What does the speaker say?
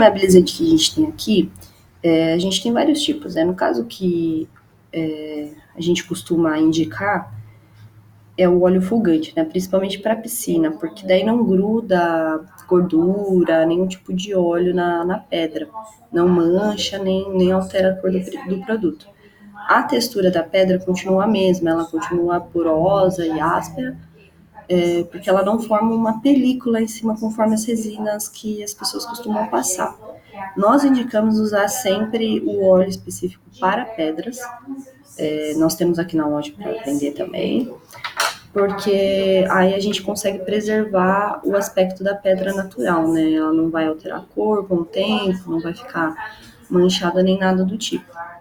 impermeabilizante que a gente tem aqui, a gente tem vários tipos, né? No caso que a gente costuma indicar é o óleo folgante, né? Principalmente para piscina, porque daí não gruda gordura, nenhum tipo de óleo na pedra, não mancha nem altera a cor do produto. A textura da pedra continua a mesma, ela continua porosa e áspera, porque ela não forma uma película em cima conforme as resinas que as pessoas costumam passar. Nós indicamos usar sempre o óleo específico para pedras. Nós temos aqui na loja para vender também, porque aí a gente consegue preservar o aspecto da pedra natural, né? Ela não vai alterar a cor com o tempo, não vai ficar manchada nem nada do tipo.